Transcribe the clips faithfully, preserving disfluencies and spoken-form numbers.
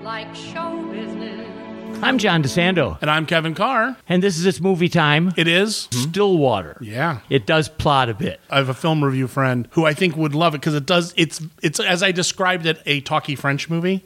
like show business. I'm John DeSando. And I'm Kevin Carr. And this is It's Movie Time. It is. Stillwater. Yeah. It does plot a bit. I have a film review friend who I think would love it because it does, it's, it's as I described it, a talky French movie.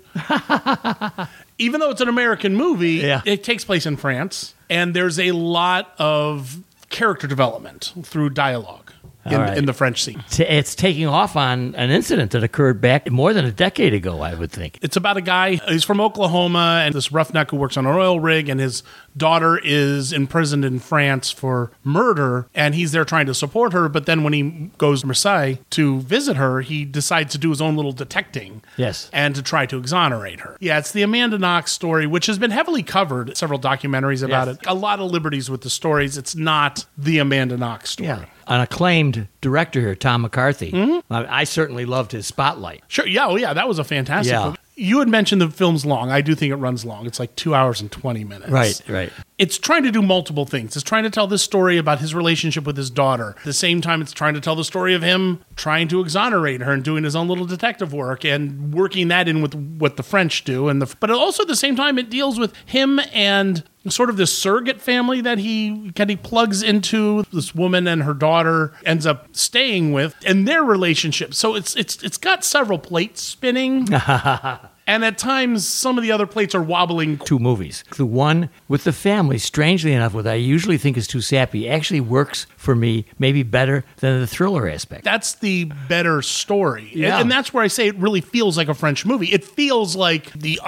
Even though it's an American movie, yeah. It takes place in France. And there's a lot of character development through dialogue. In, right. in the French scene. It's taking off on an incident that occurred back more than a decade ago, I would think. It's about a guy, he's from Oklahoma, and this roughneck who works on an oil rig, and his daughter is imprisoned in France for murder, and he's there trying to support her, but then when he goes to Marseille to visit her, he decides to do his own little detecting. Yes. And to try to exonerate her. Yeah, it's the Amanda Knox story, which has been heavily covered, several documentaries about yes. it. A lot of liberties with the stories. It's not the Amanda Knox story. Yeah. An acclaimed director here, Tom McCarthy. Mm-hmm. I, I certainly loved his Spotlight. Sure. Yeah. Oh, yeah. That was a fantastic Yeah. film. You had mentioned the film's long. I do think it runs long. It's like two hours and twenty minutes. Right, right. It's trying to do multiple things. It's trying to tell this story about his relationship with his daughter. At the same time, it's trying to tell the story of him trying to exonerate her and doing his own little detective work and working that in with what the French do. And the, but also at the same time, it deals with him and sort of this surrogate family that he kind of plugs into. This woman and her daughter ends up staying with, and their relationship. So it's it's it's got several plates spinning. And at times, some of the other plates are wobbling. Two movies. The one with the family, strangely enough, what I usually think is too sappy, actually works for me maybe better than the thriller aspect. That's the better story. Yeah. And, and that's where I say it really feels like a French movie. It feels like the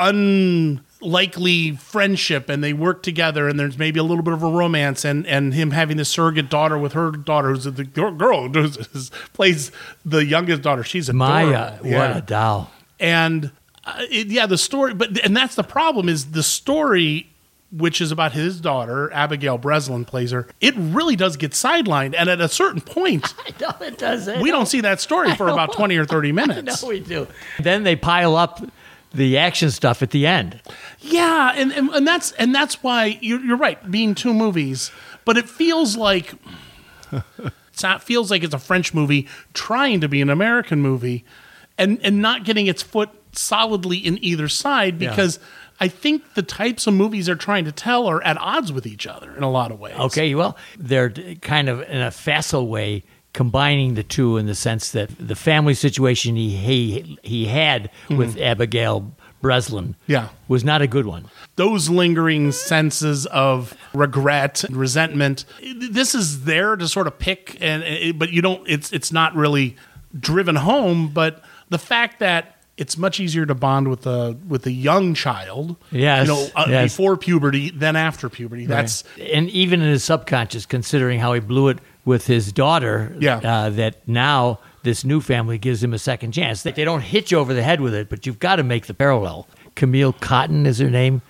unlikely friendship, and they work together, and there's maybe a little bit of a romance, and, and him having this surrogate daughter with her daughter, who's the girl who plays the youngest daughter. She's adorable. Maya, what Yeah. a doll. And uh, it, yeah, the story, but and that's the problem is the story, which is about his daughter, Abigail Breslin plays her. It really does get sidelined, and at a certain point, I know it does. I we know. don't see that story for about twenty or thirty minutes. No, we do. Then they pile up the action stuff at the end. Yeah, and, and and that's and that's why you're, you're right, being two movies, but it feels like it's not feels like it's a French movie trying to be an American movie, and and not getting its foot solidly in either side because yeah. I think the types of movies they're trying to tell are at odds with each other in a lot of ways. Okay, well, they're kind of in a facile way combining the two in the sense that the family situation he he, he had mm-hmm. with Abigail Breslin yeah. was not a good one. Those lingering senses of regret and resentment, this is there to sort of pick, and but you don't. It's it's not really driven home. But the fact that it's much easier to bond with a with a young child, yes, you know, uh, yes. before puberty than after puberty. That's right. And even in his subconscious, considering how he blew it with his daughter, yeah. uh, that now this new family gives him a second chance. They don't hit you over the head with it, but you've got to make the parallel. Camille Cotton is her name,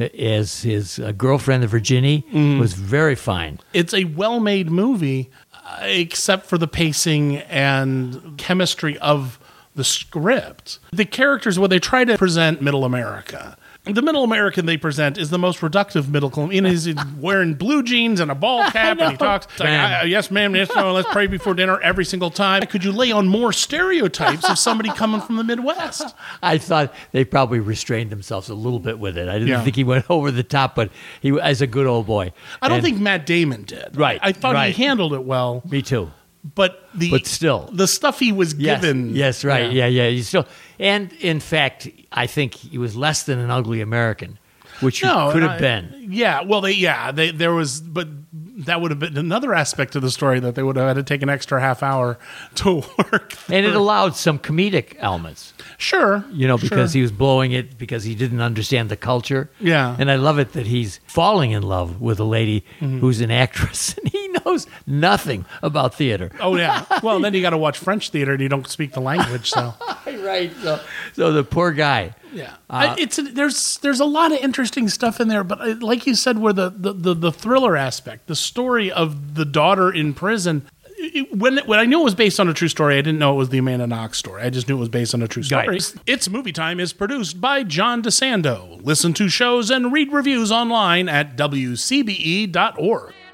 as his uh, girlfriend, the Virginie, mm. was very fine. It's a well-made movie, uh, except for the pacing and chemistry of the script. The characters, when they try to present Middle America, the Middle American they present is the most reductive middle. You know, he's wearing blue jeans and a ball cap, and he talks like, I, "Yes, ma'am. Yes, no. Let's pray before dinner every single time." Could you lay on more stereotypes of somebody coming from the Midwest? I thought they probably restrained themselves a little bit with it. I didn't yeah. think he went over the top, but he as a good old boy. I don't and, think Matt Damon did. Right. I thought right. he handled it well. Me too. But the but still the stuff he was yes, given. Yes, right. Yeah. yeah, yeah. You still, and in fact, I think he was less than an ugly American. Which no, could have I, been. Yeah, well, they, yeah, they, there was, but that would have been another aspect of the story that they would have had to take an extra half hour to work through. And it allowed some comedic elements. Sure. You know, because sure. he was blowing it because he didn't understand the culture. Yeah. And I love it that he's falling in love with a lady mm-hmm. who's an actress, and he knows nothing about theater. Oh, yeah. Well, then you got to watch French theater, and you don't speak the language, so. Right. So, so the poor guy. Yeah, uh, I, it's a, there's there's a lot of interesting stuff in there, but like you said, where the, the, the, the thriller aspect, the story of the daughter in prison. It, when when I knew it was based on a true story, I didn't know it was the Amanda Knox story. I just knew it was based on a true story. Right. It's Movie Time is produced by John DeSando. Listen to shows and read reviews online at W C B E dot org.